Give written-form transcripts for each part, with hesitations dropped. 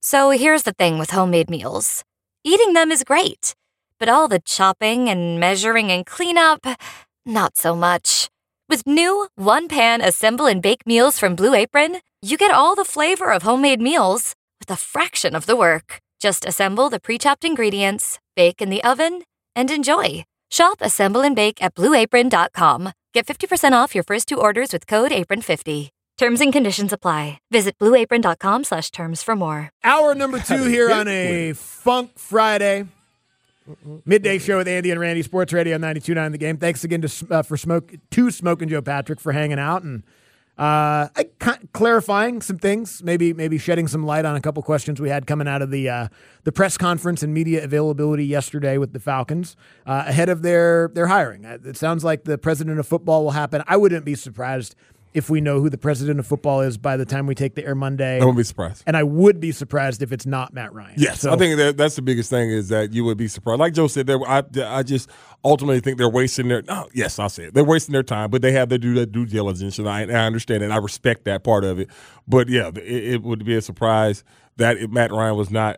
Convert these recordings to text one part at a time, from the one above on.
So here's the thing with homemade meals. Eating them is great, but all the chopping and measuring and cleanup, not so much. With new one-pan assemble and bake meals from Blue Apron, you get all the flavor of homemade meals with a fraction of the work. Just assemble the pre-chopped ingredients, bake in the oven, and enjoy. Shop Assemble and Bake at BlueApron.com. Get 50% off your first 2 orders with code APRON50. Terms and conditions apply. Visit BlueApron.com/terms for more. Hour number 2 here on a Funk Friday. Midday show with Andy and Randy, Sports Radio 92.9 The Game. Thanks again to Smoke and Joe Patrick for hanging out and clarifying some things, maybe shedding some light on a couple questions we had coming out of the press conference and media availability yesterday with the Falcons ahead of their hiring. It sounds like the president of football will happen. I wouldn't be surprised if we know who the president of football is by the time we take the air Monday. I wouldn't be surprised. And I would be surprised if it's not Matt Ryan. Yes, so, I think that's the biggest thing is that you would be surprised. Like Joe said, I just ultimately think they're wasting their – I'll say it. They're wasting their time, but they have to do that due diligence, and I understand it, and I respect that part of it. But, yeah, it would be a surprise that if Matt Ryan was not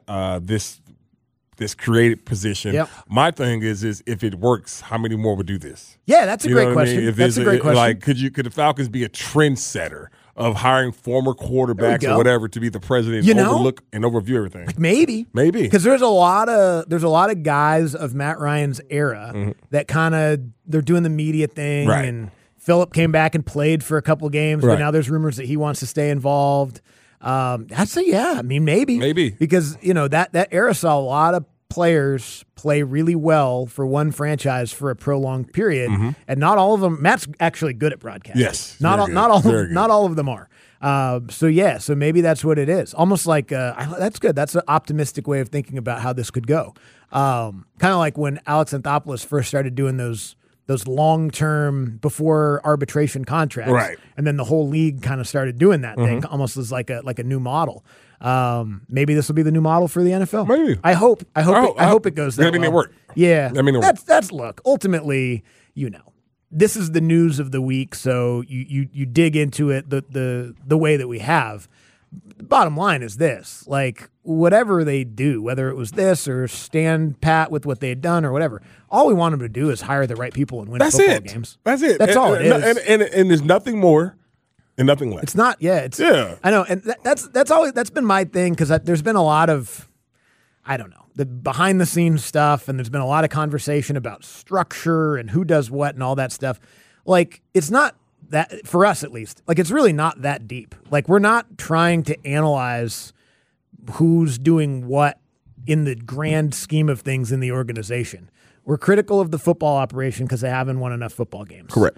this creative position. Yep. My thing is if it works, how many more would do this? Yeah, that's a great question. I mean? That's a great question. Like, could the Falcons be a trendsetter of hiring former quarterbacks or whatever to be the president and overlook and overview everything? Like maybe because there's a lot of guys of Matt Ryan's era that kind of they're doing the media thing, right. And Phillip came back and played for a couple games, right. But now there's rumors that he wants to stay involved. I'd say I mean maybe because that era saw a lot of players play really well for one franchise for a prolonged period, and not all of them. Matt's actually good at broadcasting. Yes, not all of them are. So maybe that's what it is. Almost like that's good. That's an optimistic way of thinking about how this could go. Kind of like when Alex Anthopoulos first started doing those long-term before arbitration contracts, right? And then the whole league kind of started doing that thing, almost as like a new model. Maybe this will be the new model for the NFL. Maybe. I hope it goes that way. I mean, it worked. Yeah. I mean, that's look. Ultimately, this is the news of the week, so you dig into it the way that we have. The bottom line is this: like whatever they do, whether it was this or stand pat with what they had done or whatever, all we want them to do is hire the right people and win football games. That's it. That's all it is. And there's nothing more. And nothing less. It's not. Yeah. I know, and that's been my thing because there's been a lot of, I don't know, the behind the scenes stuff, and there's been a lot of conversation about structure and who does what and all that stuff. Like it's not that for us at least. Like it's really not that deep. Like we're not trying to analyze who's doing what in the grand scheme of things in the organization. We're critical of the football operation because they haven't won enough football games. Correct.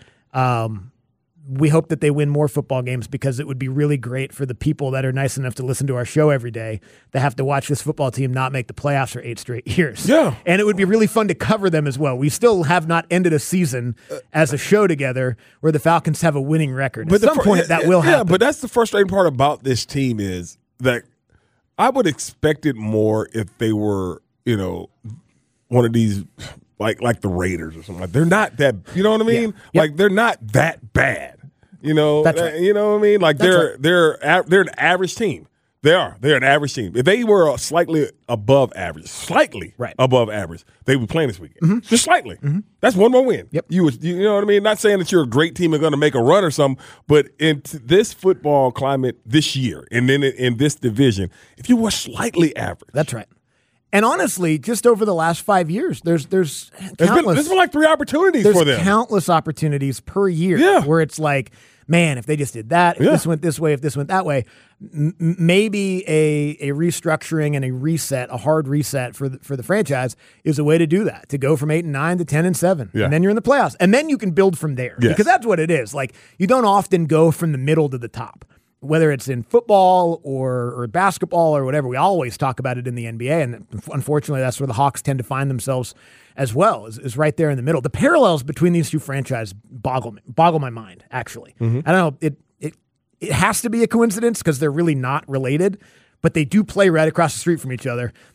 We hope that they win more football games because it would be really great for the people that are nice enough to listen to our show every day that have to watch this football team not make the playoffs for 8 straight years. Yeah. And it would be really fun to cover them as well. We still have not ended a season as a show together where the Falcons have a winning record. At some point, that will happen. Yeah, but that's the frustrating part about this team is that I would expect it more if they were, one of these like the Raiders or something. Like they're not that, you know what I mean? Yeah. Like they're not that bad. That's right. You know what I mean? Like they're an average team. They're an average team. If they were slightly above average, above average, they would be playing this weekend. Just slightly. That's one more win. Yep. You know what I mean? Not saying that you're a great team and going to make a run or something, but in this football climate this year and then in this division, if you were slightly average. That's right. And honestly, just over the last 5 years, there's countless. There's been like 3 opportunities for them. There's countless opportunities per year where it's like, man, if they just did that, if this went this way, if this went that way, maybe a restructuring and a reset, a hard reset for the franchise is a way to do that, to go from 8-9 to 10-7. Yeah. And then you're in the playoffs. And then you can build from there. Yes. Because that's what it is. Like, you don't often go from the middle to the top. Whether it's in football or basketball or whatever, we always talk about it in the NBA, and unfortunately that's where the Hawks tend to find themselves as well, is right there in the middle. The parallels between these two franchises boggle my mind, actually. I don't know, it has to be a coincidence because they're really not related, but they do play right across the street from each other,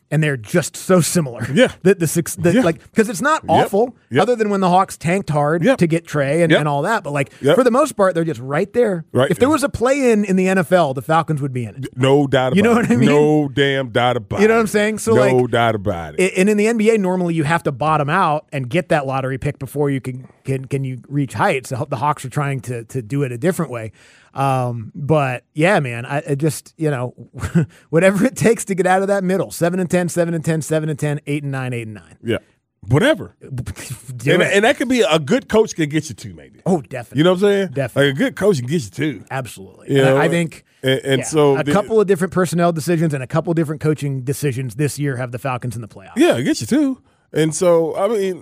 and they're just so similar. Yeah. Like, because it's not awful, other than when the Hawks tanked hard to get Trey and all that. But like for the most part, they're just right there. Right. If there was a play-in the NFL, the Falcons would be in it. No doubt about it. You know what I mean? No damn doubt about it. You know what I'm saying? So no doubt about it. And in the NBA, normally you have to bottom out and get that lottery pick before you can you reach heights. The Hawks are trying to do it a different way. But yeah, man, I just, whatever it takes to get out of that middle, 7-10, 7-10, 7-10, 8-9, 8-9. Yeah. Whatever. And that could be a good coach can get you two, maybe. Oh, definitely. You know what I'm saying? Definitely. Like a good coach can get you two. Absolutely. I think so a couple of different personnel decisions and a couple of different coaching decisions this year have the Falcons in the playoffs. Yeah, it gets you two. And so, I mean,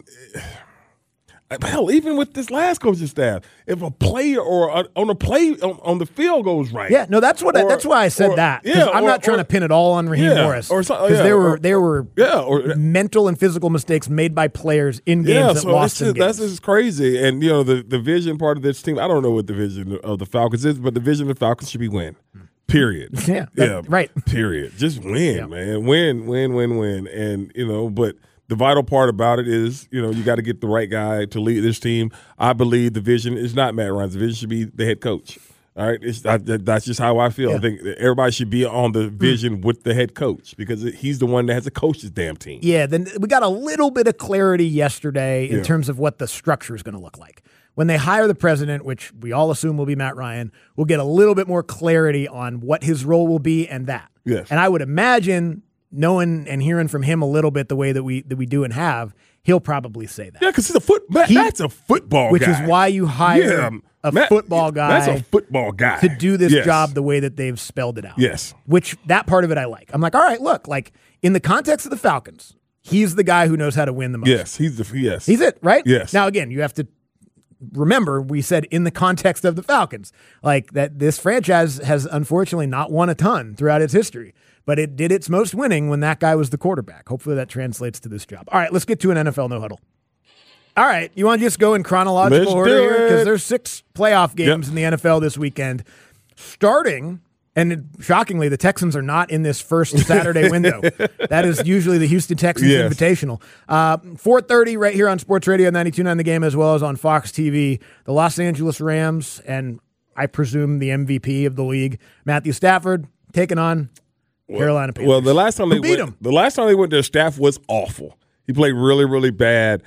hell, even with this last coaching staff, if a player or on the field goes right. Yeah, no, that's why I said that. Yeah, I'm not trying to pin it all on Raheem Morris. Because there were mental and physical mistakes made by players in games that lost them games. That's just crazy. And, the vision part of this team, I don't know what the vision of the Falcons is, but the vision of the Falcons should be win. Period. Right. Period. Just win, man. Win. And, but the vital part about it is, you got to get the right guy to lead this team. I believe the vision is not Matt Ryan's. The vision should be the head coach. All right, that's just how I feel. I think everybody should be on the vision with the head coach because he's the one that has to coach this damn team. Yeah, then we got a little bit of clarity yesterday in terms of what the structure is going to look like. When they hire the president, which we all assume will be Matt Ryan, we'll get a little bit more clarity on what his role will be and that. Yes. And I would imagine, knowing and hearing from him a little bit the way that we do and have, he'll probably say that. Yeah, because that's a football guy. Which is why you hire football guy. That's a football guy. To do this job the way that they've spelled it out. Yes. Which, that part of it I like. I'm like, all right, look, like in the context of the Falcons, he's the guy who knows how to win the most. Yes, he's it, right? Yes. Now, again, you have to remember, we said in the context of the Falcons, like that this franchise has unfortunately not won a ton throughout its history, but it did its most winning when that guy was the quarterback. Hopefully that translates to this job. All right, let's get to an NFL no huddle. All right, you want to just go in chronological order here? Because there's 6 playoff games in the NFL this weekend. Starting, and shockingly, the Texans are not in this first Saturday window. That is usually the Houston Texans Invitational. 4:30 right here on Sports Radio 92.9 The Game, as well as on Fox TV. The Los Angeles Rams, and I presume the MVP of the league, Matthew Stafford, taking on Carolina Panthers. Well, the last time they beat them. The last time they went, their staff was awful. He played really, really bad.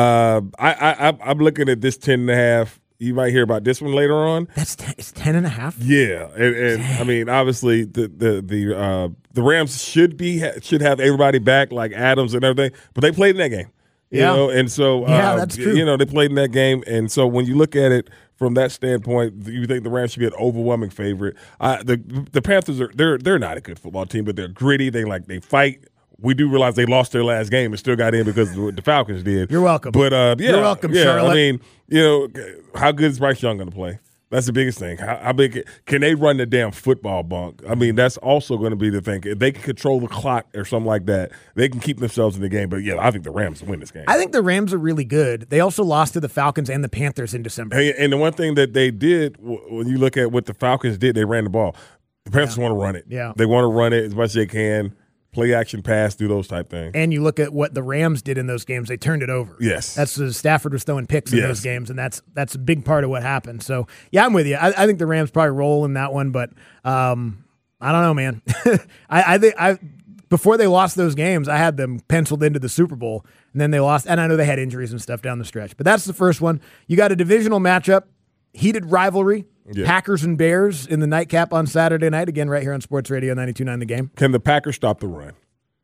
I'm looking at this 10.5. You might hear about this one later on. It's 10.5. Yeah, and I mean, obviously the Rams should have everybody back, like Adams and everything, but they played in that game. You know, and so that's true. They played in that game, and so when you look at it from that standpoint, you think the Rams should be an overwhelming favorite. The Panthers they're not a good football team, but they're gritty. They fight. We do realize they lost their last game and still got in because of what the Falcons did. You're welcome. But you're welcome, Charlotte. I mean, how good is Bryce Young going to play? That's the biggest thing. How big can they run the damn football bunk? I mean, that's also going to be the thing. If they can control the clock or something like that, they can keep themselves in the game. But I think the Rams win this game. I think the Rams are really good. They also lost to the Falcons and the Panthers in December. And the one thing that they did, when you look at what the Falcons did, they ran the ball. The Panthers want to run it. Yeah, they want to run it as much as they can. Play action, pass, do those type things. And you look at what the Rams did in those games; they turned it over. Yes, that's Stafford was throwing picks in those games, and that's a big part of what happened. So I'm with you. I think the Rams probably roll in that one, but I don't know, man. I think before they lost those games, I had them penciled into the Super Bowl, and then they lost. And I know they had injuries and stuff down the stretch, but that's the first one. You got a divisional matchup, heated rivalry. Yeah. Packers and Bears in the nightcap on Saturday night, again right here on Sports Radio 92.9 The Game. Can the Packers stop the run?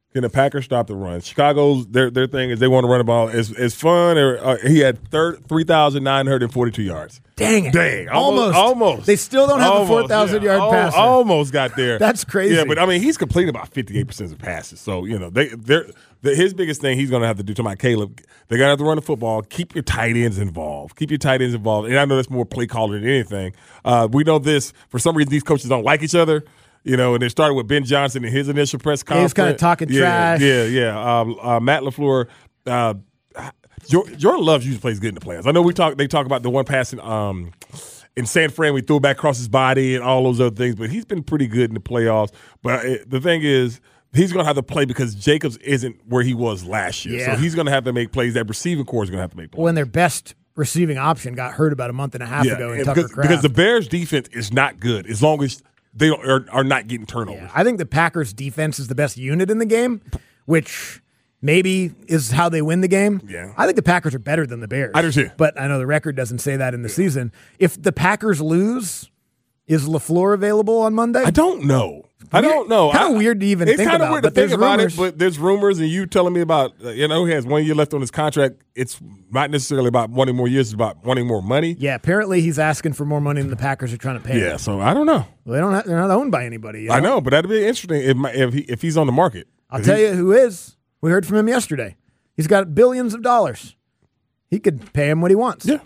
Chicago's their thing is they want to run the ball. It's fun. He had 3,942 yards. Dang it. Almost. They still don't have a 4,000-yard passer. Almost got there. That's crazy. Yeah, but I mean, he's completing about 58% of passes. So, his biggest thing he's going to have to do, to my Caleb, they're going to have to run the football. Keep your tight ends involved. And I know that's more play caller than anything. We know this. For some reason, these coaches don't like each other. And it started with Ben Johnson in his initial press conference. He was kind of talking trash. Yeah. Matt LaFleur. Jordan Love usually plays good in the playoffs. I know they talk about the one pass in San Fran, we threw it back across his body and all those other things, but he's been pretty good in the playoffs. But the thing is, he's going to have to play because Jacobs isn't where he was last year. Yeah. So he's going to have to make plays. That receiving core is going to have to make plays. When their best receiving option got hurt about a month and a half ago in Tucker Kraft. Because the Bears' defense is not good as long as they are not getting turnovers. Yeah, I think the Packers' defense is the best unit in the game, which maybe is how they win the game. Yeah. I think the Packers are better than the Bears. I do too. But I know the record doesn't say that in the season. If the Packers lose, is LaFleur available on Monday? I don't know. Kind of weird to even think about. It's kind of weird to think about it, but there's rumors, and you telling me about, he has 1 year left on his contract. It's not necessarily about wanting more years, it's about wanting more money. Yeah, apparently he's asking for more money than the Packers are trying to pay. Yeah, so I don't know. Well, they're not owned by anybody. I know, but that'd be interesting if he's on the market. I'll tell you who is. We heard from him yesterday. He's got billions of dollars. He could pay him what he wants. Yeah.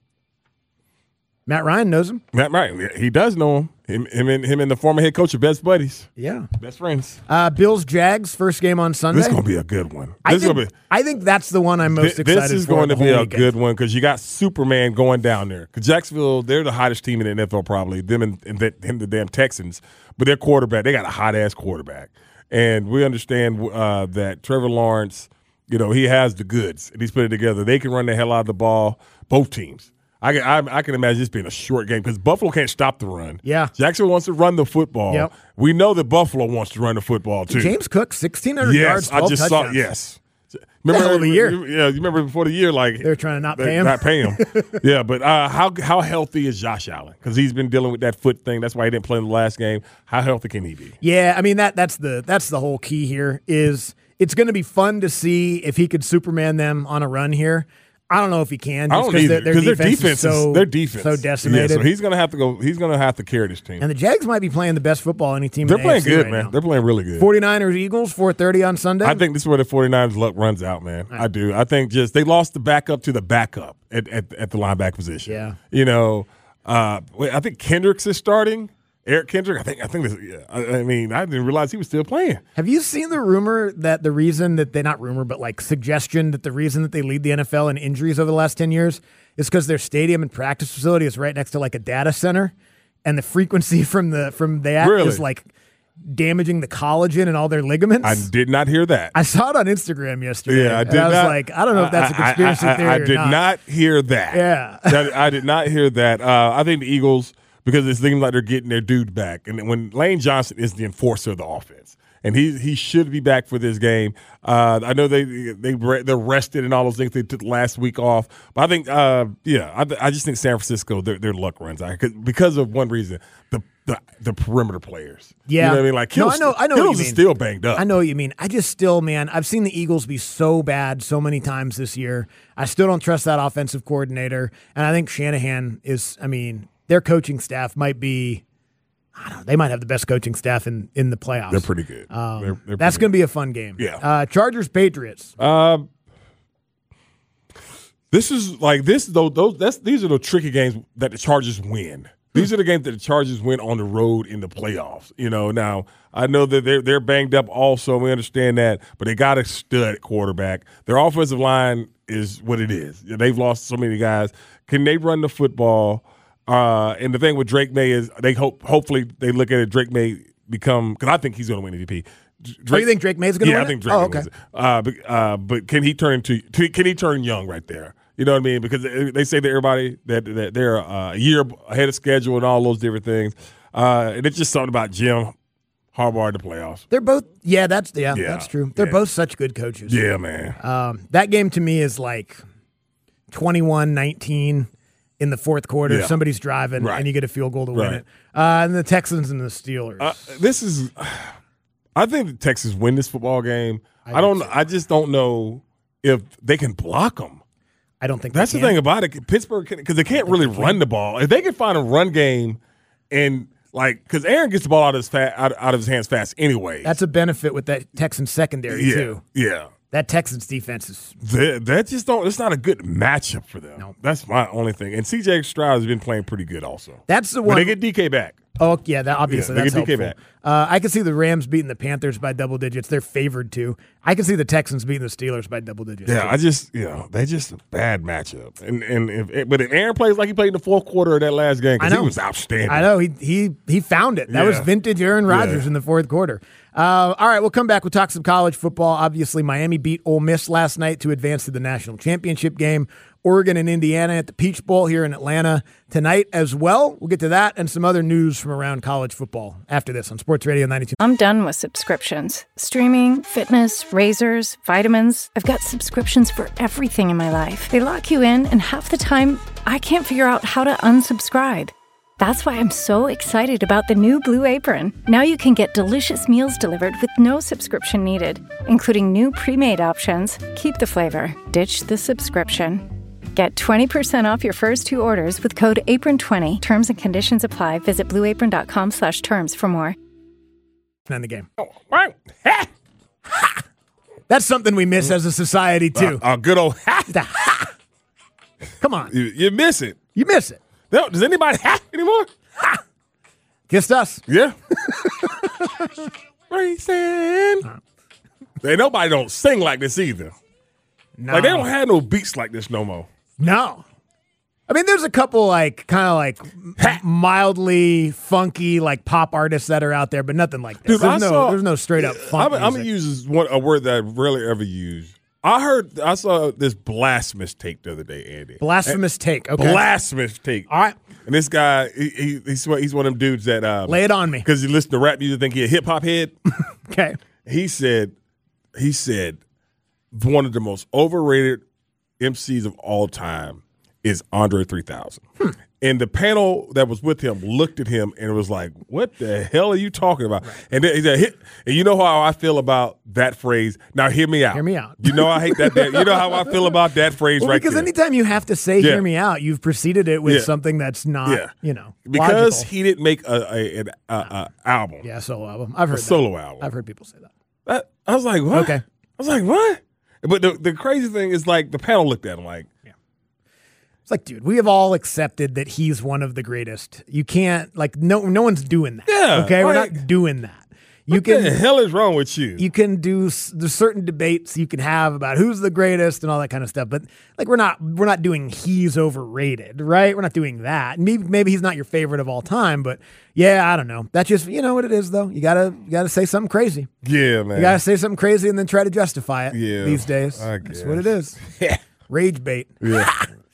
Matt Ryan knows him. Matt Ryan, he does know him. Him and the former head coach are best buddies. Yeah. Best friends. Bills Jags, first game on Sunday. This is going to be a good one. I think that's the one I'm most excited for. This is going to be a good one because you got Superman going down there. Because Jacksonville, they're the hottest team in the NFL probably, them and the damn Texans. But their quarterback, they got a hot-ass quarterback. And we understand that Trevor Lawrence, he has the goods, and he's put it together. They can run the hell out of the ball, both teams. I can imagine this being a short game because Buffalo can't stop the run. Yeah. Jacksonville wants to run the football. Yep. We know that Buffalo wants to run the football, too. James Cook, 1,600 yards, 12 touchdowns. Yes. Remember of the year. You remember before the year, like they're trying to not pay him. Not pay him. Yeah, but how healthy is Josh Allen? Because he's been dealing with that foot thing. That's why he didn't play in the last game. How healthy can he be? Yeah, I mean that's the whole key here. Is it's going to be fun to see if he could Superman them on a run here. I don't know if he can. I don't either because their defense is so decimated. Yeah, so he's going to have to go. He's going to have to carry this team. And the Jags might be playing the best football any team. They're in playing AFC good, right man. now. They're playing really good. 49ers Eagles 4:30 on Sunday. I think this is where the 49ers luck runs out, man. I do. I think just they lost the backup to the backup at the linebacker position. Yeah. I think Kendricks is starting. Eric Kendrick, I think this. Yeah, I mean, I didn't realize he was still playing. Have you seen the rumor that the reason that suggestion that the reason that they lead the NFL in injuries over the last 10 years is because their stadium and practice facility is right next to like a data center, and the frequency from that is like damaging the collagen and all their ligaments? I did not hear that. I saw it on Instagram yesterday. Yeah, I did. I was like, I don't know if that's a conspiracy theory I did not hear that. Yeah, I did not hear that. I think the Eagles. Because it seems like they're getting their dude back. And when Lane Johnson is the enforcer of the offense, and he should be back for this game. I know they're rested and all those things. They took last week off. But I think, I just think San Francisco, their luck runs out. Because of one reason, the perimeter players. Yeah. You know what I mean? Like, I know what you mean. is still banged up. I know what you mean. I just still, man, I've seen the Eagles be so bad so many times this year. I still don't trust that offensive coordinator. And I think Shanahan is, their coaching staff might be, they might have the best coaching staff in the playoffs. They're pretty good. That's going to be a fun game. Yeah. Chargers Patriots. This is like this though. These are the tricky games that the Chargers win. These are the games that the Chargers win on the road in the playoffs. Now I know that they're banged up also. We understand that, but they got a stud quarterback. Their offensive line is what it is. They've lost so many guys. Can they run the football? And the thing with Drake May is they hopefully they look at it. Drake May become because I think he's going to win MVP. You think Drake May's going to win? Yeah, I think Drake May wins it. But can he turn young right there? You know what I mean? Because they say to everybody that they're a year ahead of schedule and all those different things. And it's just something about Jim Harbaugh in the playoffs. They're both that's true. They're both such good coaches. Yeah, man. That game to me is like 21-19. In the fourth quarter, somebody's driving, and you get a field goal to win it. And the Texans and the Steelers. I think the Texans win this football game. I just don't know if they can block them. I don't think that's the thing about it. Pittsburgh, because they can't really run the ball. If they can find a run game, and because Aaron gets the ball out of his hands fast anyway. That's a benefit with that Texans secondary too. Yeah. That Texans defense is it's not a good matchup for them. No. That's my only thing. And CJ Stroud has been playing pretty good also. That's the one. When they get DK back. Oh, yeah, that obviously Yeah, that's they get DK helpful. back. I can see the Rams beating the Panthers by double digits. They're favored to. I can see the Texans beating the Steelers by double digits. Yeah, too. I just, they just a bad matchup. But if Aaron plays like he played in the fourth quarter of that last game, because he was outstanding. I know. He found it. That was vintage Aaron Rodgers in the fourth quarter. All right, we'll come back. We'll talk some college football. Obviously, Miami beat Ole Miss last night to advance to the national championship game. Oregon and Indiana at the Peach Bowl here in Atlanta tonight as well. We'll get to that and some other news from around college football after this on Sports Radio 92. I'm done with subscriptions. Streaming, fitness, razors, vitamins. I've got subscriptions for everything in my life. They lock you in, and half the time, I can't figure out how to unsubscribe. That's why I'm so excited about the new Blue Apron. Now you can get delicious meals delivered with no subscription needed, including new pre-made options. Keep the flavor, ditch the subscription. Get 20% off your first 2 orders with code APRON20. Terms and conditions apply. Visit blueapron.com/terms for more. In the game. That's something we miss as a society, too. Good old Come on. You miss it. You miss it. Does anybody anymore? Kissed us. Yeah. Racing. Ain't nobody don't sing like this either. No. Like, they don't have no beats like this no more. No. I mean, there's a couple mildly funky pop artists that are out there, but nothing like this. Dude, there's no straight up funk I'm going to use a word that I rarely ever use. I saw this blasphemous take the other day, Andy. Blasphemous take. Okay. Blasphemous take. All right. And this guy, he's one of them dudes that lay it on me, because you listen to rap music, think he a hip hop head. Okay. He said one of the most overrated MCs of all time is Andre 3000. And the panel that was with him looked at him and was like, "What the hell are you talking about?" Right. And then he said, "And you know how I feel about that phrase? Now hear me out. Hear me out. You know I hate that. You know how I feel about that phrase right because there. anytime you have to say "hear me out," you've preceded it with something that's not, because logical. he didn't make an album. Yeah, solo album. I've heard solo album. I've heard people say that. I was like, what? Okay. I was like, what? But the crazy thing is, the panel looked at him like, it's like, dude, we have all accepted that he's one of the greatest. You can't, no one's doing that. Yeah. Okay? We're not doing that. What the hell is wrong with you? You can do there's certain debates you can have about who's the greatest and all that kind of stuff, but we're not doing he's overrated, right? We're not doing that. Maybe he's not your favorite of all time, but yeah, I don't know. That's just what it is, though. You gotta say something crazy. Yeah, man. You gotta say something crazy and then try to justify it. Yeah, these days. That's what it is. Rage bait. Yeah.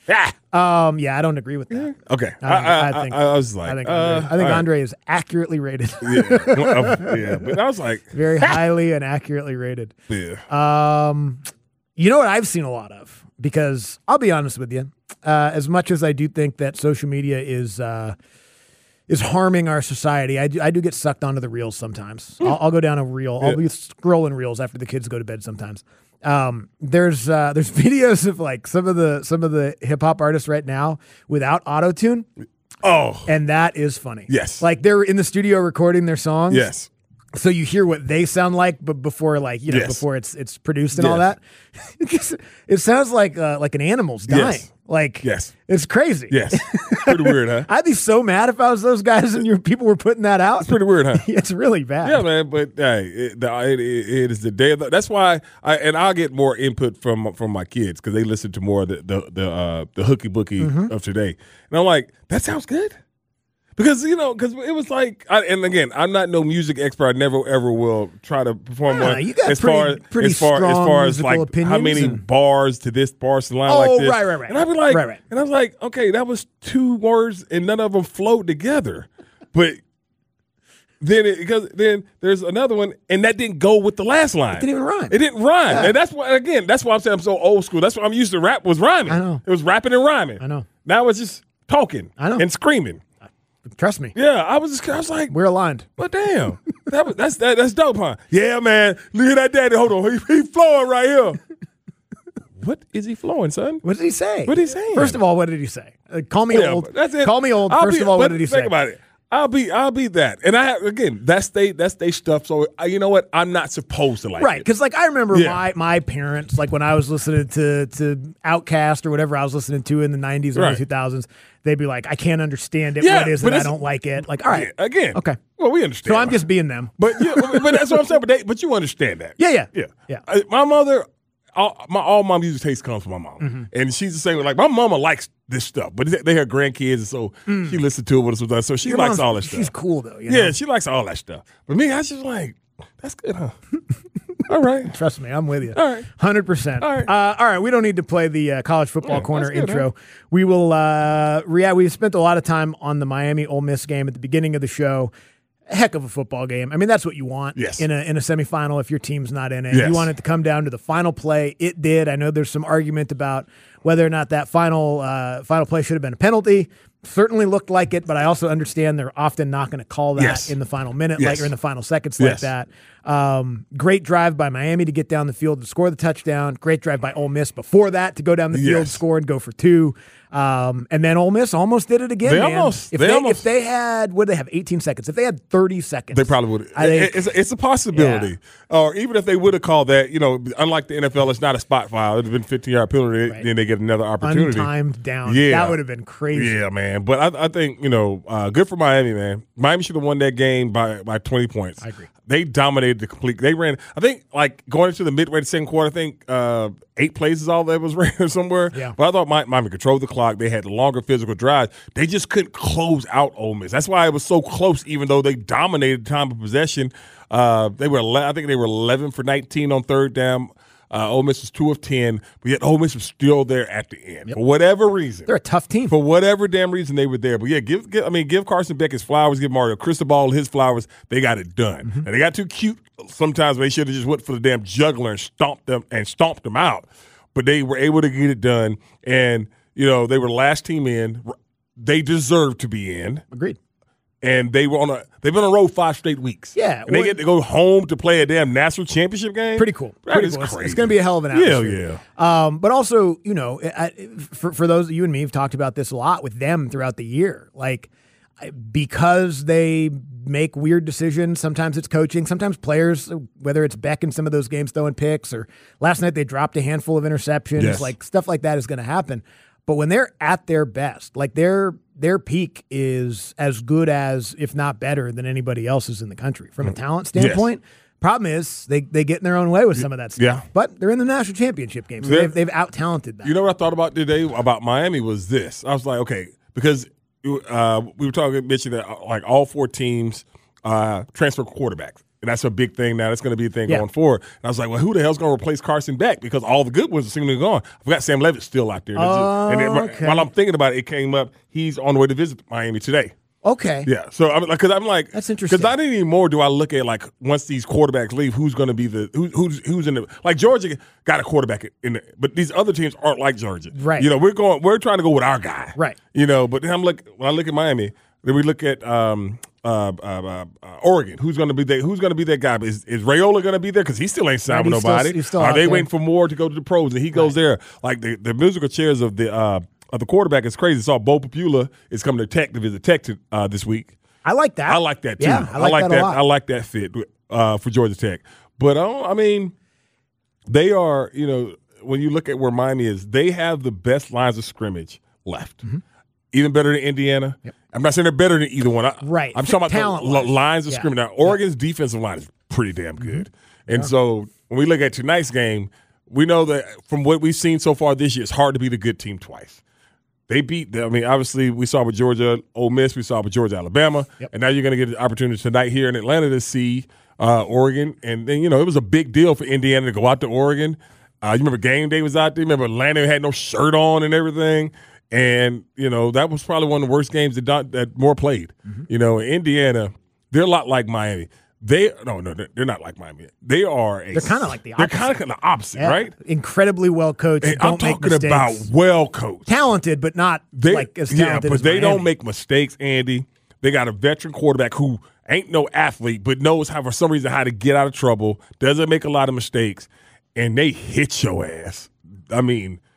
I don't agree with that. Okay. I was like, I think Andre is accurately rated. Yeah, but I was like, very highly and accurately rated. Yeah. You know what I've seen a lot of, because I'll be honest with you, as much as I do think that social media is harming our society, I do get sucked onto the reels sometimes. I'll go down a reel. I'll be scrolling reels after the kids go to bed sometimes. There's videos of some of the hip hop artists right now without auto-tune. Oh. And that is funny. Yes. They're in the studio recording their songs. Yes. So you hear what they sound like, but before before it's produced and all that. It sounds like an animal's dying. Yes. It's crazy. Yes. Pretty weird, huh? I'd be so mad if I was those guys and people were putting that out. It's pretty weird, huh? It's really bad. Yeah, man. But hey, it is the day of that's why I'll get more input from my kids, because they listen to more of the hooky booky of today, and I'm like, that sounds good. Because it was and again, I'm not no music expert. I never ever will try to perform one. You got as far as how many bars to this bars to line like this. Right. And I'd be like, right. And I was like, okay, that was 2 words and none of them flowed together. But then there's another one, and that didn't go with the last line. It didn't even rhyme. It didn't rhyme, and that's why I'm saying I'm so old school. That's what I'm used to. Rap was rhyming. I know. It was rapping and rhyming. I know. Now it's just talking. I know. And screaming. Trust me. Yeah, I was like, we're aligned. But damn, that's dope, huh? Yeah, man. Look at that daddy. Hold on, he flowing right here. What is he flowing, son? What did he say? What did he say? First of all, what did he say? Call me old. That's it. Call me old. First of all, what did he say? Think about it. I'll be that. And that's they stuff. So you know what? I'm not supposed to like right, it. because like I remember my parents, like when I was listening to Outkast or whatever I was listening to in the 90s or 2000s, they'd be like, I can't understand it. What is it? I don't like it. Like, all right, again, okay. Well, we understand. So I'm just being them. But but that's what I'm saying. But you understand that. Yeah. My mother. All my music taste comes from my mom, and she's the same. Like my mama likes this stuff, but they have grandkids, and so she listens to it with us sometimes. So she likes all that stuff. She's cool though. You know? Yeah, she likes all that stuff. But me, I just like that's good, huh? All right, trust me, I'm with you. All right, 100%. All right, all right. We don't need to play the college football corner good, intro. huh? We will react. We spent a lot of time on the Miami Ole Miss game at the beginning of the show. A heck of a football game. I mean, that's what you want in a semifinal if your team's not in it. Yes. You want it to come down to the final play. It did. I know there's some argument about whether or not that final play should have been a penalty. Certainly looked like it, but I also understand they're often not going to call that in the final minute, like or in the final seconds like that. Great drive by Miami to get down the field to score the touchdown. Great drive by Ole Miss before that to go down the field, score, and go for 2. And then Ole Miss almost did it again. If they had, what did they have, 18 seconds? If they had 30 seconds. They probably would. It's a possibility. Or even if they would have called that, unlike the NFL, it's not a spot foul. It would have been 15-yard penalty, then they get another opportunity. Untimed down. Yeah. That would have been crazy. Yeah, man. But I think, good for Miami, man. Miami should have won that game by 20 points. I agree. They dominated the complete. They ran, I think, like going into the midway to second quarter, I think 8 plays is all that was ran somewhere. Yeah. But I thought Miami controlled the clock. They had longer physical drives. They just couldn't close out Ole Miss. That's why it was so close, even though they dominated time of possession. I think they were 11 for 19 on third down. Ole Miss was 2 of 10, but yet Ole Miss was still there at the end. For whatever reason. They're a tough team. For whatever damn reason they were there. But yeah, give Carson Beck his flowers, give Mario Cristobal his flowers. They got it done. And they got too cute sometimes. They should have just went for the damn juggler and stomped them out. But they were able to get it done. And, they were the last team in. They deserved to be in. Agreed. And they've been on a road 5 straight weeks. Yeah. And they get to go home to play a damn national championship game. Pretty cool. That is crazy. crazy. It's going to be a hell of an atmosphere. Yeah. But also, for those of you and me, have talked about this a lot with them throughout the year. Like, because they make weird decisions. Sometimes it's coaching. Sometimes players, whether it's Beck in some of those games throwing picks, or last night they dropped a handful of interceptions. Yes. Like, stuff like that is going to happen. But when they're at their best, like their peak is as good as, if not better, than anybody else's in the country from a talent standpoint. Yes. Problem is they get in their own way with some of that stuff. Yeah. But they're in the national championship game, so they've out-talented that. You know what I thought about today about Miami was this. I was like, okay, because we were mentioning that like all 4 teams transfer quarterbacks. And that's a big thing now. That's going to be a thing going forward. And I was like, well, who the hell's going to replace Carson Beck? Because all the good ones are seemingly gone. I forgot Sam Levitt's still out there. Okay. While I'm thinking about it, it came up. He's on the way to visit Miami today. Okay. Yeah. So I'm like, that's interesting. Because not anymore do I look at like once these quarterbacks leave, who's going to be who's in the like Georgia got a quarterback in the, but these other teams aren't like Georgia. Right. We're trying to go with our guy. Right. But then when I look at Miami, then we look at Oregon. Who's going to be there? Who's going to be that guy? Is Raiola going to be there? Because he still ain't signed with nobody. Are they waiting for Moore to go to the pros? And he goes there. Like the musical chairs of the quarterback is crazy. So Bo Papula is coming to Tech to visit Tech this week. I like that. I like that too. Yeah, I like that a lot. I like that fit for Georgia Tech. But I mean, they are. When you look at where Miami is, they have the best lines of scrimmage left. Mm-hmm. Even better than Indiana. Yep. I'm not saying they're better than either one. Right. I'm talking about the lines of scrimmage. Now, Oregon's defensive line is pretty damn good. Mm-hmm. And so when we look at tonight's game, we know that from what we've seen so far this year, it's hard to beat a good team twice. They beat them. I mean, obviously, we saw with Georgia, Ole Miss. We saw with Georgia, Alabama. Yep. And now you're going to get an opportunity tonight here in Atlanta to see Oregon. And then, it was a big deal for Indiana to go out to Oregon. You remember game day was out there. Remember Atlanta had no shirt on and everything. And, that was probably one of the worst games that Moore played. Mm-hmm. Indiana, they're a lot like Miami. They're not like Miami. They're kind of like the opposite. They're kind of the opposite, right? Incredibly well coached. And I'm talking about well coached. Talented, but not as talented as but they Miami. don't make mistakes, Andy. They got a veteran quarterback who ain't no athlete, but knows for some reason how to get out of trouble, doesn't make a lot of mistakes, and they hit your ass. I mean,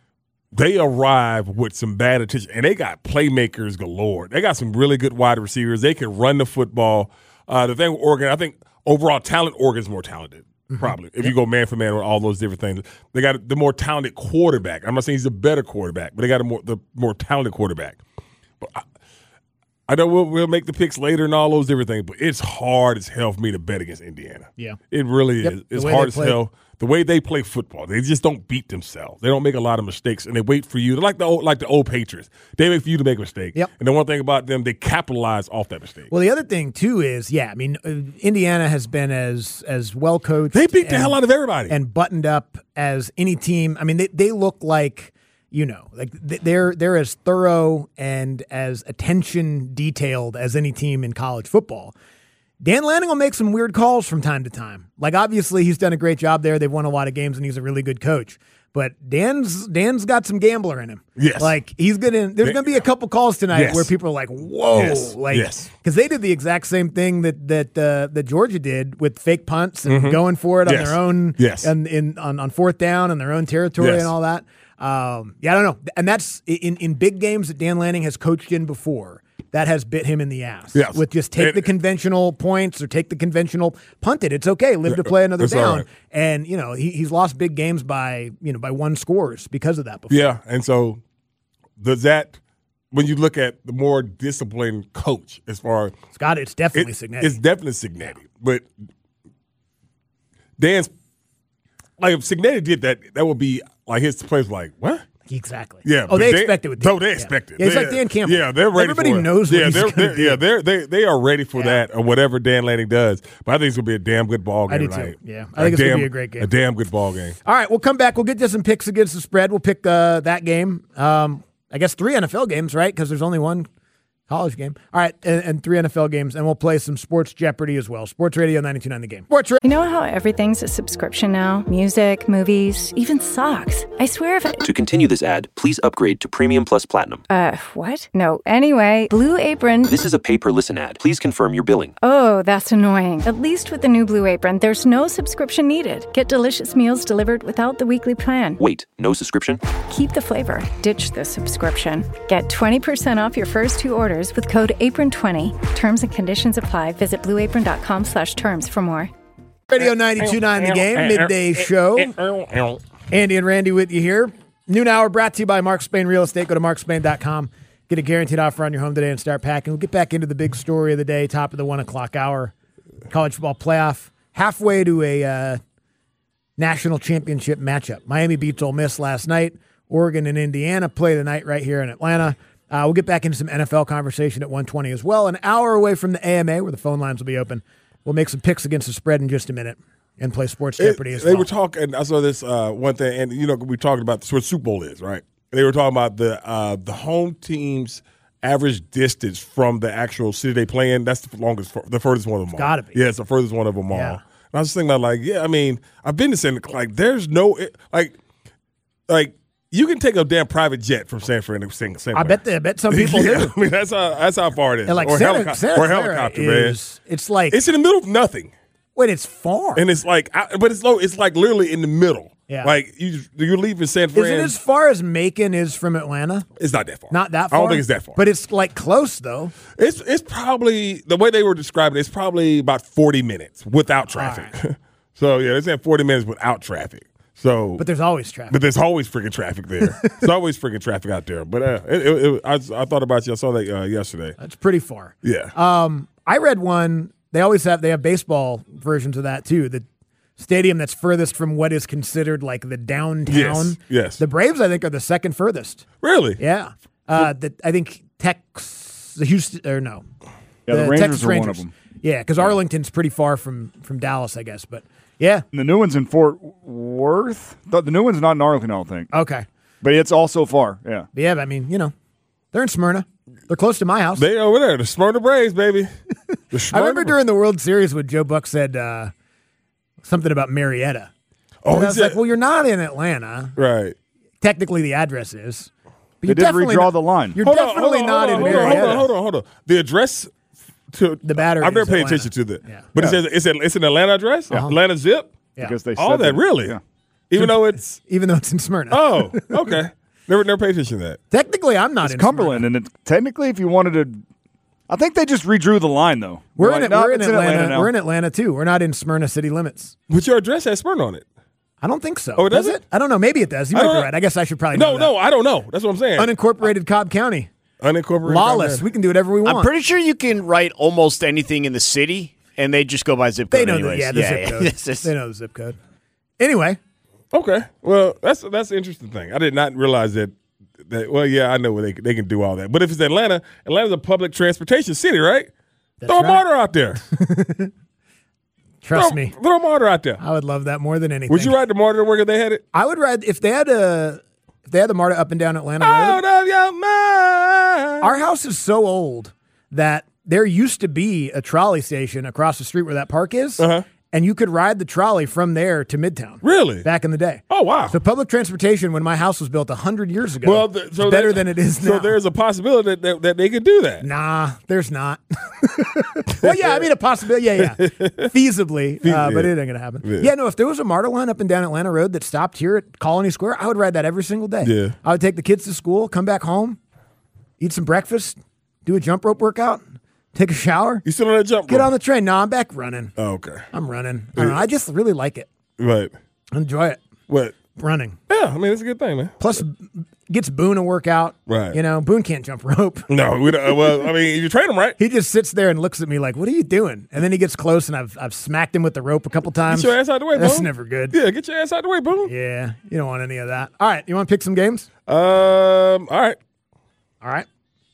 they arrive with some bad attention, and they got playmakers galore. They got some really good wide receivers. They can run the football. The thing with Oregon, I think overall talent, Oregon's more talented. Probably. If you go man for man with all those different things. They got the more talented quarterback. I'm not saying he's a better quarterback, but they got the more talented quarterback. But I know we'll make the picks later and all those different things, but it's hard as hell for me to bet against Indiana. Yeah. It really is. It's hard as hell. The way they play football, they just don't beat themselves. They don't make a lot of mistakes, and they wait for you. They're like the old Patriots. They wait for you to make a mistake. Yep. And the one thing about them, they capitalize off that mistake. Well, the other thing, too, is, Indiana has been as well coached. They beat the hell out of everybody. And buttoned up as any team. I mean, they look like, they're as thorough and as attention detailed as any team in college football. Dan Lanning will make some weird calls from time to time. Like, obviously, he's done a great job there. They've won a lot of games, and he's a really good coach. But Dan's got some gambler in him. Yes. Like, there's going to be a couple calls tonight where people are like, whoa. Yes. Because they did the exact same thing that Georgia did with fake punts and going for it on their own on fourth down in their own territory and all that. I don't know. And that's in big games that Dan Lanning has coached in before. That has bit him in the ass. Yes. With just take the conventional points or take the conventional punt it. It's okay. Live to play another down. Right. And he's lost big games by one scores because of that before. Yeah, and so does that when you look at the more disciplined coach as far as Scott, it's definitely Cignetti. It's definitely Cignetti. But Dan's like if Cignetti did that would be like his players like, what? Exactly. Yeah. Oh, they expect it with Dan. No, they expect it. Yeah, it's like Dan Campbell. Yeah, they're ready. Everybody for it. knows what he's going to do. Yeah, they are ready for that or whatever Dan Lanning does. But I think it's going to be a damn good ball game I do tonight. too. Yeah, I think it's going to be a great game. A damn good ball game. All right, we'll come back. We'll get to some picks against the spread. We'll pick that game. I guess 3 NFL games, right? Because there's only one college game. All right, and 3 NFL games, and we'll play some Sports Jeopardy as well. Sports Radio 92.9 The Game. Sports Radio. You know how everything's a subscription now? Music, movies, even socks. I swear if I... To continue this ad, please upgrade to Premium Plus Platinum. What? No. Anyway, Blue Apron... This is a pay-per-listen ad. Please confirm your billing. Oh, that's annoying. At least with the new Blue Apron, there's no subscription needed. Get delicious meals delivered without the weekly plan. Wait, no subscription? Keep the flavor. Ditch the subscription. Get 20% off your first 2 orders with code APRON20. Terms and conditions apply. Visit blueapron.com/terms for more. Radio 92.9 The Game, midday show. Andy and Randy with you here. Noon hour brought to you by Mark Spain Real Estate. Go to markspain.com. Get a guaranteed offer on your home today and start packing. We'll get back into the big story of the day, top of the 1 o'clock hour. College football playoff. Halfway to a national championship matchup. Miami beats Ole Miss last night. Oregon and Indiana play tonight right here in Atlanta. We'll get back into some NFL conversation at 1:20 as well. An hour away from the AMA where the phone lines will be open. We'll make some picks against the spread in just a minute and play Sports Jeopardy as well. They were talking, I saw this one thing, and we talked about this, what Super Bowl is, right? They were talking about the home team's average distance from the actual city they play in. That's the furthest one of them all. Got to be. Yeah, it's the furthest one of them all. Yeah. And I was just thinking about I've been to San there's no you can take a damn private jet from San Fran to San Fran. I bet some people do. I mean, that's how far it is. And like or Santa helicopter, man. It's like it's in the middle of nothing. Wait, it's far. And it's like, but it's low. It's like literally in the middle. Yeah. Like you're leaving San Fran. Is it as far as Macon is from Atlanta? It's not that far. Not that far? I don't think it's that far. But it's like close, though. It's probably, the way they were describing it, it's probably about 40 minutes without traffic. Right. So, yeah, they're saying 40 minutes without traffic. So, but there's always traffic. But there's always freaking traffic there. There's always freaking traffic out there. But I thought about you. I saw that yesterday. That's pretty far. Yeah. I read one. They have baseball versions of that, too. The stadium that's furthest from what is considered like the downtown. Yes. The Braves, I think, are the second furthest. Really? Yeah. I think Houston, or no. Yeah, the Rangers Texas are Rangers. one of them. Yeah, because Arlington's pretty far from Dallas, I guess. But yeah. And the new one's in Fort Worth. The new one's not in Arlington, I don't think. Okay. But it's also far, yeah. Yeah, but I mean, they're in Smyrna. They're close to my house. They over there, the Smyrna Braves, baby. I remember during the World Series when Joe Buck said something about Marietta. Oh, I was like, well, you're not in Atlanta. Right. Technically, the address is. But they did redraw the line. You're definitely not in Marietta. Hold on. The address to the Battery. I've never paid attention to that. Yeah. But it says it's an Atlanta address? Uh-huh. Atlanta zip? Yeah. Because they said that really? Yeah. Even though it's in Smyrna. Oh, okay. Never paid attention to that. Technically, I'm not It's in Cumberland, Smyrna. and technically, if you wanted to, I think they just redrew the line though. We're They're in, like, "No, we're in it's Atlanta. now." We're in Atlanta too. We're not in Smyrna city limits. But your address has Smyrna on it. I don't think so. Oh, does does it? I don't know. Maybe it does. You I might don't be know. right. I guess I should probably know No, I don't know. That's what I'm saying. Unincorporated Cobb County. Unincorporated. Lawless. We can do whatever we want. I'm pretty sure you can write almost anything in the city, and they just go by zip code They know anyways. the zip code. It's just- They know the zip code. Anyway, Okay. Well, that's an interesting thing. I did not realize that. Well, yeah, I know where they can do all that. But if it's Atlanta, Atlanta's a public transportation city, right? Throw a right. martyr out there. trust me, Throw a martyr out there. I would love that more than anything. Would you ride the martyr to work if they had it? I would ride if they had the MARTA up and down Atlanta Out Road. of your mind. Our house is so old that there used to be a trolley station across the street where that park is, and you could ride the trolley from there to Midtown. Really? Back in the day. Oh, wow. So public transportation, when my house was built 100 years ago, Well, is better than it is now. So there's a possibility that they could do that. Nah, there's not. Well, yeah, I mean a possibility. Yeah. Feasibly, but it ain't gonna happen. Yeah, no. If there was a MARTA line up and down Atlanta Road that stopped here at Colony Square, I would ride that every single day. Yeah. I would take the kids to school, come back home, eat some breakfast, do a jump rope workout, take a shower, You still on that jump get rope? on the train. No, I'm back running. Oh, okay. I'm running. I don't know. I just really like it. Right. I enjoy it. What? Running. Yeah, I mean, it's a good thing, man. Plus, gets Boone a workout. Right. You know, Boone can't jump rope. No, we don't. Well, I mean, you train them right. He just sits there and looks at me like, "What are you doing?" And then he gets close, and I've smacked him with the rope a couple times. Get your ass out the way, That's Boone. never good. Yeah, get your ass out the way, Boone. Yeah, you don't want any of that. All right, you want to pick some games? All right. All right.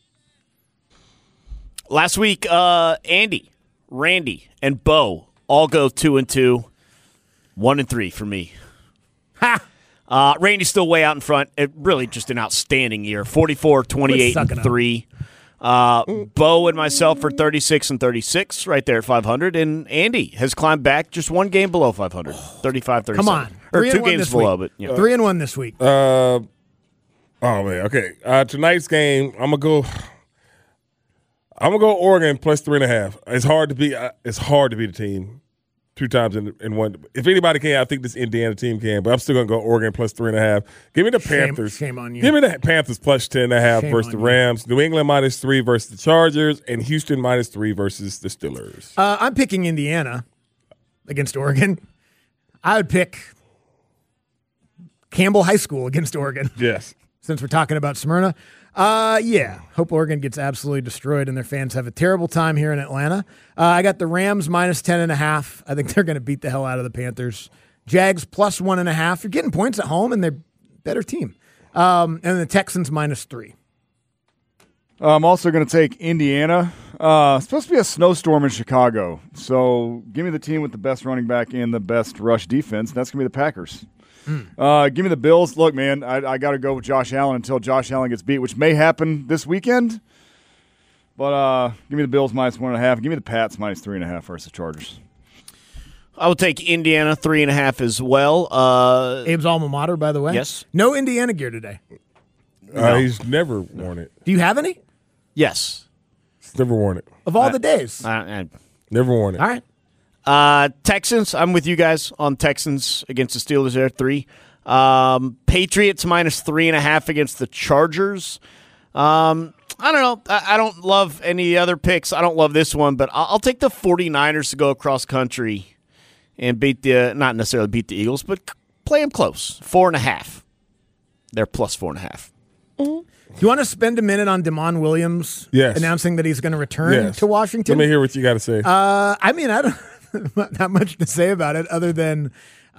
Last week, Andy, Randy, and Bo all go 2-2, 1-3 for me. Ha! Randy's still way out in front. It really just an outstanding year. 44, 28, Quit sucking and 3. Bo and myself are 36 and 36, right there at 500. And Andy has climbed back just one game below 500, 35, 37. Come on. Or 3-1 two games this below, week. but you know. 3-1 this week. Oh man. Okay. Tonight's game, I'm gonna go Oregon plus 3.5. It's hard to beat. It's hard to beat a team 2 times in one. If anybody can, I think this Indiana team can. But I'm still gonna go Oregon plus 3.5. Give me the Panthers. Shame on you. Give me the Panthers plus 10.5 Shame versus the on you. Rams. New England minus 3 versus the Chargers, and Houston minus 3 versus the Steelers. I'm picking Indiana against Oregon. I would pick Campbell High School against Oregon. Yes. Since we're talking about Smyrna. Yeah. Hope Oregon gets absolutely destroyed and their fans have a terrible time here in Atlanta. I got the Rams minus 10.5. I think they're going to beat the hell out of the Panthers. Jags plus 1.5. You're getting points at home and they're a better team. And the Texans minus 3. I'm also going to take Indiana. It's supposed to be a snowstorm in Chicago. So give me the team with the best running back and the best rush defense. That's going to be the Packers. Give me the Bills. Look, man, I got to go with Josh Allen until Josh Allen gets beat, which may happen this weekend. But give me the Bills minus 1.5. Give me the Pats minus 3.5 versus the Chargers. I will take Indiana 3.5 as well. Abe's alma mater, by the way. Yes. No Indiana gear today. He's never worn it. Do you have any? Yes. He's never worn it. Of all the days. Never worn it. All right. Texans, I'm with you guys on Texans against the Steelers there, 3. Patriots minus 3.5 against the Chargers. I don't know. I don't love any of the other picks. I don't love this one, but I'll take the 49ers to go across country and not necessarily beat the Eagles, but play them close. 4.5. They're plus 4.5. Do you want to spend a minute on Damon Williams announcing that he's going to return to Washington? Let me hear what you got to say. I mean, I don't not much to say about it other than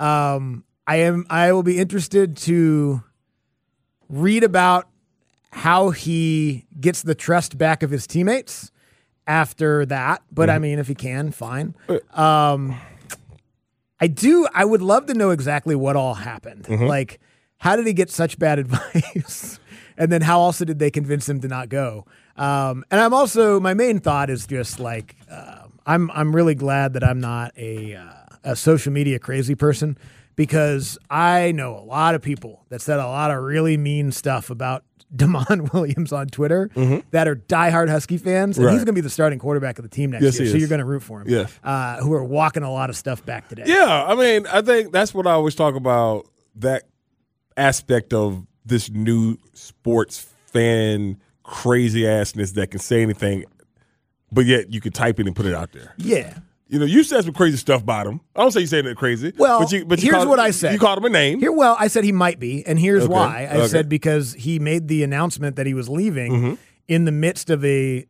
I will be interested to read about how he gets the trust back of his teammates after that. But I mean, if he can, fine. I would love to know exactly what all happened. Like, how did he get such bad advice? And then how also did they convince him to not go? And I'm also, my main thought is just like, I'm really glad that I'm not a social media crazy person, because I know a lot of people that said a lot of really mean stuff about Damon Williams on Twitter that are diehard Husky fans, and he's going to be the starting quarterback of the team next year, so you're going to root for him. Yes. Who are walking a lot of stuff back today. Yeah, I mean, I think that's what I always talk about, that aspect of this new sports fan crazy assness that can say anything, but yet you can type it and put it out there. Yeah. You know, you said some crazy stuff about him. I don't say you said anything crazy. Well, but you here's called, what I said. You called him a name. I said he might be, and here's Okay. why. I Okay. said because he made the announcement that he was leaving in the midst of a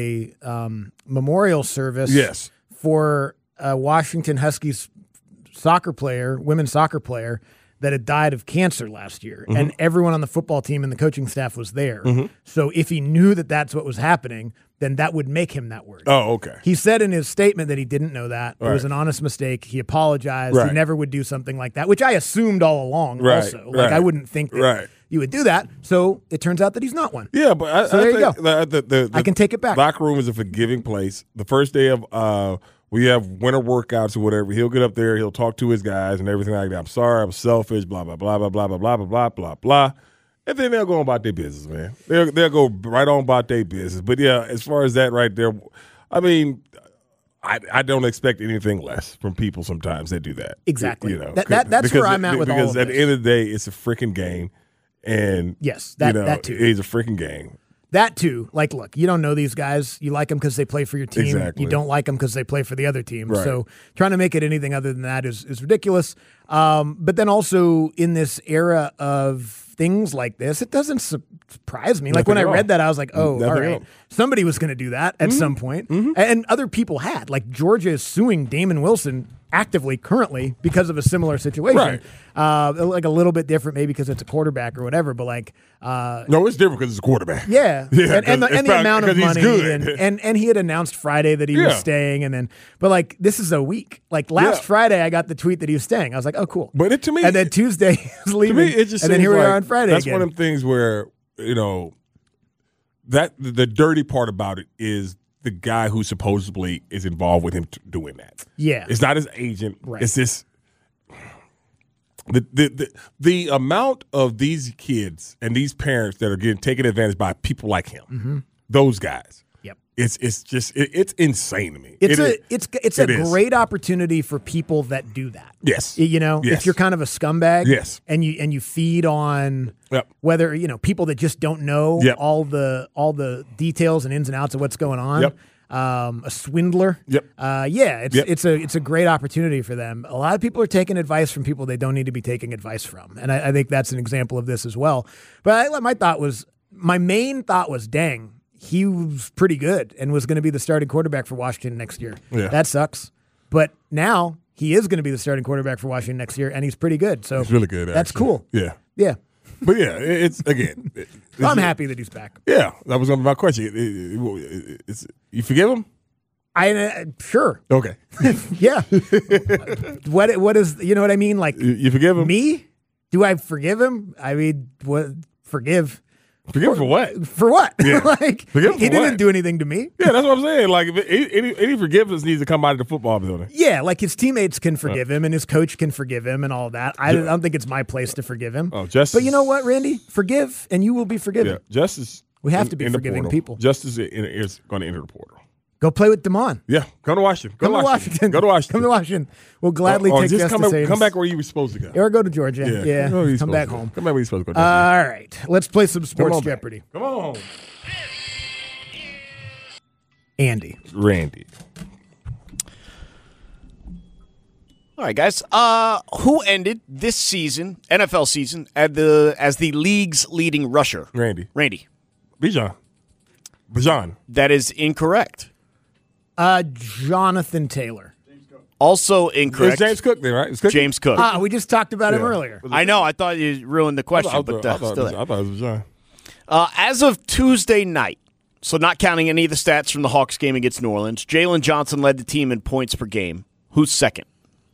memorial service. Yes. For a Washington Huskies women's soccer player that had died of cancer last year, and everyone on the football team and the coaching staff was there. So if he knew that that's what was happening, then that would make him that word. Oh, okay. He said in his statement that he didn't know that. It was Right. an honest mistake. He apologized. Right. He never would do something like that, which I assumed all along Right, also. right. Like, I wouldn't think that Right. you would do that. So it turns out that he's not one. Yeah, but So I there you think go. the I can take it back. Locker room is a forgiving place. The first day of we have winter workouts or whatever, he'll get up there, he'll talk to his guys and everything like that. I'm sorry, I'm selfish, blah, blah, blah, blah, blah, blah, blah, blah, blah, blah. And then they'll go on about their business, man. They'll go right on about their business. But, yeah, as far as that right there, I mean, I don't expect anything less from people sometimes that do that. Exactly. You know, That's where I'm at with all of Because at this. the end of the day, it's a freaking game. And, Yes, that too. It's a freaking game. That too. Like, look, you don't know these guys. You like them because they play for your team. Exactly. You don't like them because they play for the other team. Right. So trying to make it anything other than that is ridiculous. But then also in this era of things like this, it doesn't surprise me. Like Nothing when I at all. read that, I was like, oh, Nothing all at right. all. Somebody was going to do that at some point. And other people had. Like Georgia is suing Damon Wilson actively currently because of a similar situation. Like a little bit different maybe because it's a quarterback or whatever. But like No, it's different because it's a quarterback. yeah, Yeah, and the 'cause it's amount of because he's money, good. and he had announced Friday that he was Yeah. staying, and then but like this is a week. Like last Yeah. Friday, I got the tweet that he was staying. I was like, oh, cool. But to me, and then Tuesday he was to leaving, me, it just and then seems here we like are on Friday That's again. one of them things where that the dirty part about it is the guy who supposedly is involved with him doing that. Yeah. It's not his agent. Right. It's this. The amount of these kids and these parents that are getting taken advantage by people like him, those guys. Yep. It's insane to me. It's It a is. great opportunity for people that do that. Yes. You know, Yes. if you're kind of a scumbag, Yes. and you feed on Yep. whether people that just don't know Yep. all the details and ins and outs of what's going on. Yep. A swindler. Yep. It's Yep. it's a great opportunity for them. A lot of people are taking advice from people they don't need to be taking advice from, and I think that's an example of this as well. But my main thought was, dang, he was pretty good and was going to be the starting quarterback for Washington next year. Yeah. That sucks. But now he is going to be the starting quarterback for Washington next year, and he's pretty good. So It's really good. That's actually. cool. Yeah. Yeah. But yeah, it's again. I'm happy that he's back. Yeah, that was going to be my question. You forgive him? Sure. Okay. Yeah. What is, you know what I mean? Like, You forgive him? me? Do I forgive him? I mean, what? Forgive Forgive him for what? for what? Yeah. Like, Forgive him he for didn't what? do anything to me. Yeah, that's what I'm saying. Like, if any forgiveness needs to come out of the football building. Yeah, like his teammates can forgive him and his coach can forgive him and all that. I don't think it's my place to forgive him. Oh, justice. But you know what, Randy? Forgive and you will be forgiven. Yeah, justice. We have to be in the forgiving portal. people. Justice is going to enter the portal. Go play with Damon. Yeah, come to Washington. Come to Washington. Go to Washington. Come to Washington. We'll gladly Or take just Justice come, Ames. come back where you were supposed to go. Or go to Georgia. Yeah. Come where you Come supposed back to go. home. Come back where you're supposed to go. All right. Let's play some Come Sports on back. Jeopardy. Come on. Andy. Randy. All right, guys. Who ended this season, NFL season, as the league's leading rusher? Randy. Randy. Bijan. That is incorrect. Jonathan Taylor. Also It's incorrect. James Cook there, right? It's Cook? James Cook. We just talked about him Yeah. earlier. I know. I thought you ruined the question, but still. I thought it was Bijan. As of Tuesday night, so not counting any of the stats from the Hawks game against New Orleans, Jalen Johnson led the team in points per game. Who's second?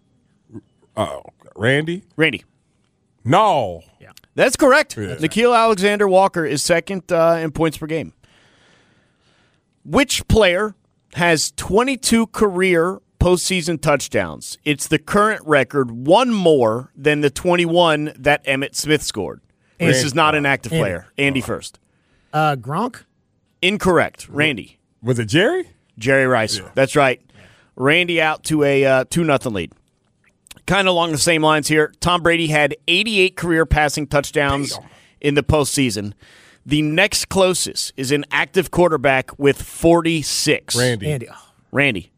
Randy? Randy. No. That's correct. Yeah. N'Keal Alexander-Walker is second in points per game. Which player has 22 career postseason touchdowns? It's the current record, one more than the 21 that Emmitt Smith scored. This is not an active Andy. player. Andy first. Gronk? Incorrect. Randy. Was it Jerry? Jerry Rice. That's right. Randy out to a 2-0 lead. Kind of along the same lines here. Tom Brady had 88 career passing touchdowns in the postseason. The next closest is an active quarterback with 46. Randy. Randy.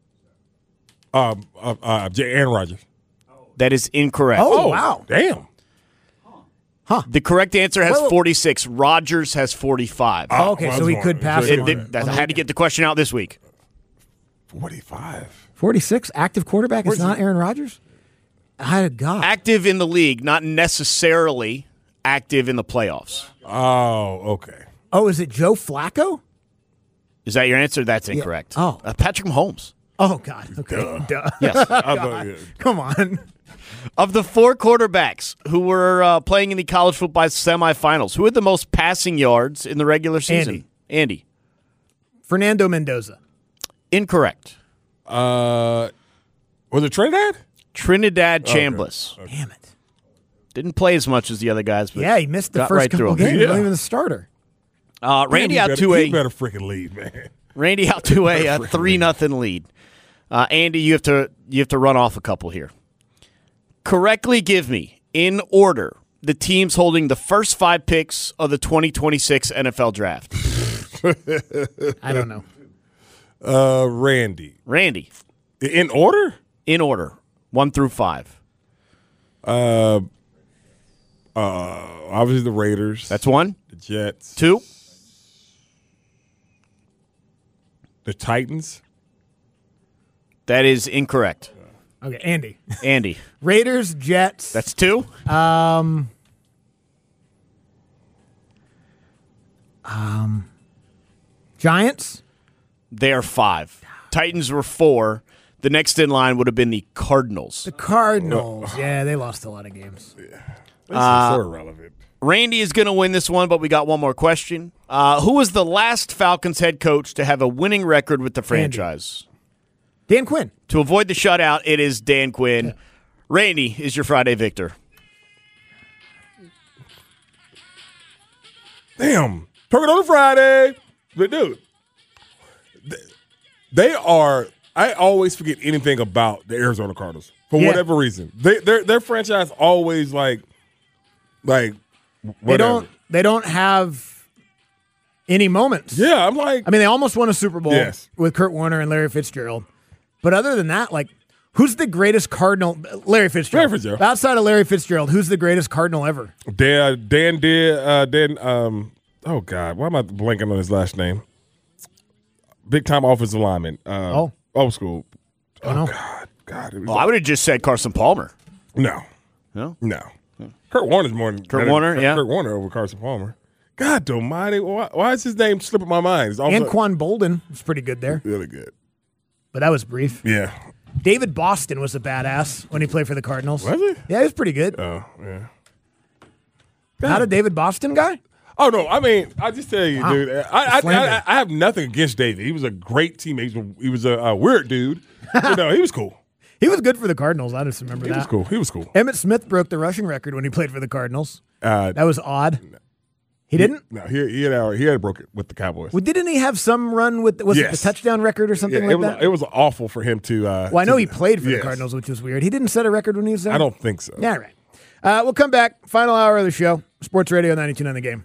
Aaron Rodgers. That is incorrect. Oh, wow. Damn. The correct answer has 46. Rodgers has 45. Oh, okay, so he could pass him. I had to get the question out this week. 45. 46 active quarterback is not Aaron Rodgers? God. Active in the league, not necessarily active in the playoffs. Oh, okay. Oh, is it Joe Flacco? Is that your answer? That's incorrect. Oh. Patrick Mahomes. Oh, God. Okay. Duh. Yes. Come on. Of the 4 quarterbacks who were playing in the college football semifinals, who had the most passing yards in the regular season? Andy. Fernando Mendoza. Incorrect. Was it Trinidad? Trinidad Chambliss. Okay. Damn it. Didn't play as much as the other guys. But yeah, he missed the got first right through couple him. games. Yeah. Not even the starter. Randy out He to better freaking lead, man. Randy out to a 3-0 lead. Andy, you have to run off a couple here. Correctly give me, in order, the teams holding the first 5 picks of the 2026 NFL Draft. I don't know. Randy. In order? In order. 1 through 5. Obviously the Raiders. That's 1. The Jets. 2. The Titans. That is incorrect. Okay, Andy. Andy. Raiders, Jets. That's 2. Giants. They are 5. Titans were 4. The next in line would have been the Cardinals. The Cardinals. Yeah, they lost a lot of games. This is so irrelevant. Randy is going to win this one, but we got one more question. Who was the last Falcons head coach to have a winning record with the franchise? Dan Quinn. To avoid the shutout, it is Dan Quinn. Yeah. Randy is your Friday victor. Damn. Talking on a Friday. But, dude, they are – I always forget anything about the Arizona Cardinals for whatever reason. Their franchise always, like whatever. They don't have any moments. Yeah, I'm like – I mean, they almost won a Super Bowl with Kurt Warner and Larry Fitzgerald. But other than that, like, who's the greatest Cardinal? Larry Fitzgerald. Outside of Larry Fitzgerald, who's the greatest Cardinal ever? Oh, God. Why am I blanking on his last name? Big-time offensive lineman. Old school. Oh, God. I would have just said Carson Palmer. No. Kurt Warner's more than Kurt Warner over Carson Palmer. God almighty. Why is his name slipping my mind? Anquan Bolden was pretty good there. Really good. But that was brief. Yeah. David Boston was a badass when he played for the Cardinals. Was he? Yeah, he was pretty good. Oh, yeah. Not a David Boston guy? Oh, no. I mean, I just tell you, dude, I have nothing against David. He was a great teammate. He was a weird dude. But no, he was cool. He was good for the Cardinals. I just remember that. He was cool. Emmitt Smith broke the rushing record when he played for the Cardinals. That was odd. He didn't? No, he had broke it with the Cowboys. Well, didn't he have some run with it the touchdown record or something like that? It was awful for him to. Well, I know he played for the Cardinals, which was weird. He didn't set a record when he was there? I don't think so. Yeah, right. We'll come back. Final hour of the show. Sports Radio 92.9 The Game.